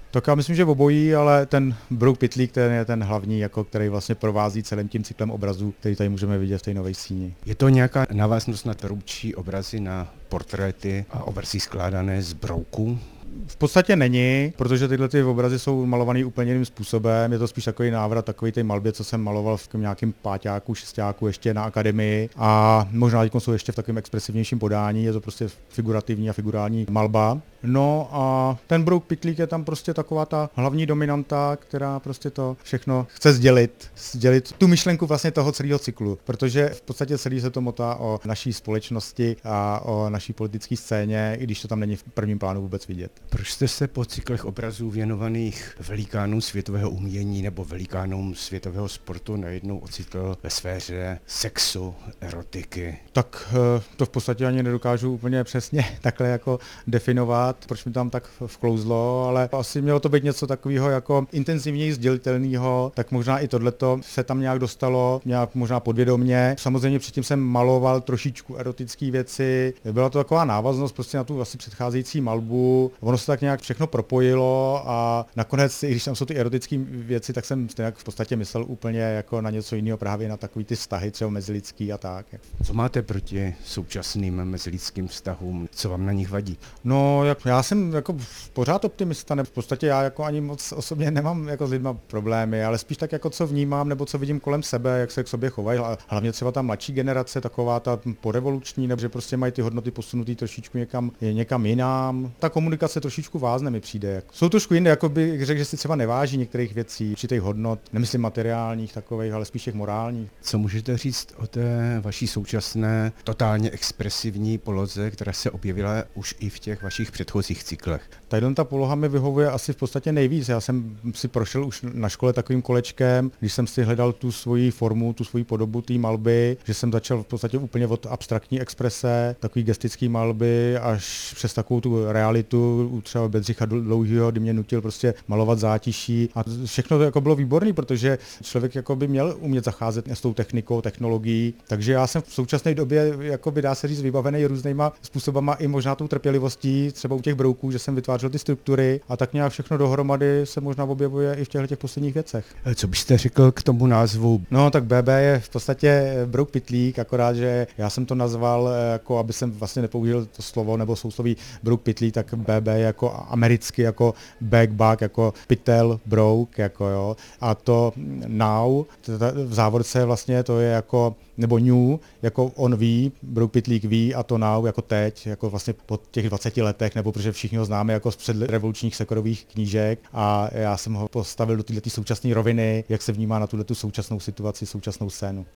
Tak já myslím, že obojí, ale ten Brouk Pytlík, ten je ten hlavní, jako, který vlastně provází celým tím cyklem obrazů, který tady můžeme vidět v té nové síni. Je to nějaká návaznost na tvůrčí obrazy, na portréty a obrazy skládané z brouků? V podstatě není, protože tyhle ty obrazy jsou malované úplně jiným způsobem. Je to spíš takový návrat takový té malbě, co jsem maloval v nějakém páťáku, šestáku ještě na akademii a možná teď jsou ještě v takovém expresivnějším podání. Je to prostě figurativní a figurální malba. No a ten Brouk Pytlík je tam prostě taková ta hlavní dominanta, která prostě to všechno chce sdělit tu myšlenku vlastně toho celého cyklu, protože v podstatě celý se to motá o naší společnosti a o naší politické scéně, i když to tam není v prvním plánu vůbec vidět. Proč jste se po cyklech obrazů věnovaných velikánům světového umění nebo velikánům světového sportu najednou ocitl ve sféře sexu, erotiky? Tak to v podstatě ani nedokážu úplně přesně takhle jako definovat, proč mi tam tak vklouzlo, ale asi mělo to být něco takového jako intenzivněji sdělitelného, tak možná i tohleto se tam nějak dostalo, nějak možná podvědomě. Samozřejmě předtím jsem maloval trošičku erotické věci, byla to taková návaznost prostě na tu asi předcházející malbu. Ono se tak nějak všechno propojilo a nakonec, i když tam jsou ty erotické věci, tak jsem nějak v podstatě myslel úplně jako na něco jiného, právě na takový ty vztahy třeba mezilidský a tak. Co máte proti současným mezilidským vztahům? Co vám na nich vadí? No, já jsem jako pořád optimista, v podstatě já jako ani moc osobně nemám jako s lidma problémy, ale spíš tak jako co vnímám nebo co vidím kolem sebe, jak se k sobě chovají, hlavně třeba ta mladší generace, taková ta porevoluční, nebo že prostě mají ty hodnoty posunutý trošičku někam jinam. Ta komunikace trošičku vázne mi přijde. Jsou trošku jiné, jako bych řekl, že si třeba neváží některých věcí, určitých hodnot, nemyslím materiálních takových, ale spíš těch morálních. Co můžete říct o té vaší současné totálně expresivní poloze, která se objevila už i v těch vašich předchozích cyklech? Tadyhle ta poloha mi vyhovuje asi v podstatě nejvíc. Já jsem si prošel už na škole takovým kolečkem, když jsem si hledal tu svoji formu, tu svoji podobu té malby, že jsem začal v podstatě úplně od abstraktní exprese, takový gestický malby, až přes takovou tu realitu, třeba Bedřicha Dlouhýho, kdy mě nutil prostě malovat zátiší a všechno to jako bylo výborný, protože člověk jako by měl umět zacházet s tou technikou, technologií, takže já jsem v současné době jako by dá se říct vybavený různýma způsobama i možná tou trpělivostí, třeba u těch brouků, že jsem vytvářel ty struktury a tak nějak všechno dohromady se možná objevuje i v těchto posledních věcech. Co byste řekl k tomu názvu? No tak BB je v podstatě Brouk Pytlík, akorát, že já jsem to nazval jako, aby jsem vlastně nepoužil to slovo nebo sousloví Brouk Pytlík, tak BB jako americky jako back, jako pytel, brouk, jako jo. A to now, v závorce vlastně to je jako, nebo new, jako on ví, Brouk Pytlík ví a to now jako teď, jako vlastně po těch 20 letech, nebo protože všichni ho známe jako z předrevolučních sekorových knížek a já jsem ho postavil do této současné roviny, jak se vnímá na tuto současnou situaci, současnou scénu.